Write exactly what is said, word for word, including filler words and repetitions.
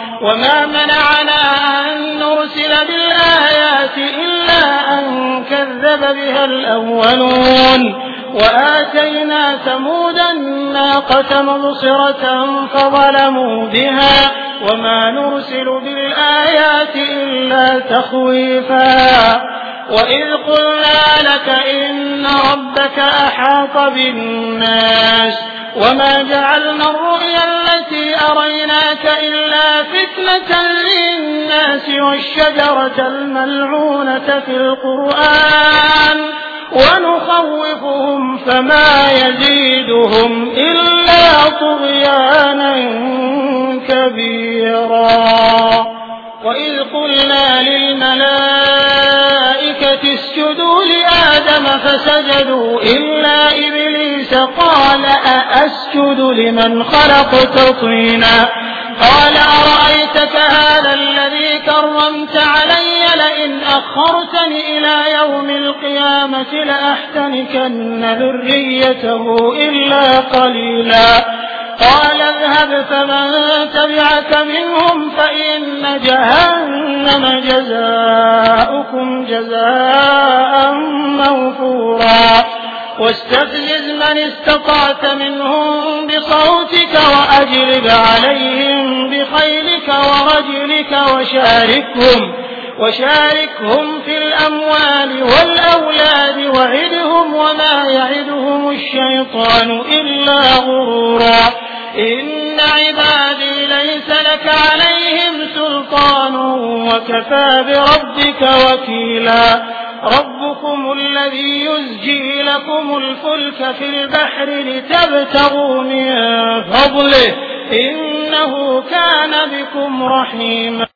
وما منعنا أن نرسل بالآيات إلا أن كذب بها الأولون وآتينا ثمود الناقة مبصرة فظلموا بها وما نرسل بالآيات إلا تخويفا وإذ قلنا لك إن ربك أحاط بالناس وما جعلنا الرؤيا التي أريناك إلا فتنة للناس والشجرة الملعونة في القرآن ونخوفهم فما يزيدهم إلا طغيانا كبيرا وإذ قلنا للملائكة اسجدوا لآدم فسجدوا إلا إبليس قال أأسجد لمن خلقت طينا قال أرأيتك هذا الذي كرمت علي لئن أخرتني إلى يوم القيامة لأحتنكن ذريته إلا قليلا قال اذهب فمن تبعك منهم فإن جهنم جزاؤكم جزاء موفورا واستفزز من استطعت منهم بصوتك وأجلب عليهم بخيلك ورجلك وشاركهم وشاركهم في الأموال والأولاد وعدهم وما يعدهم الشيطان إلا غرورا إن عبادي ليس لك عليهم سلطان وكفى بربك وكيلا ربكم الذي يزجي لكم الفلك في البحر لتبتغوا من فضله إنه كان بكم رحيما.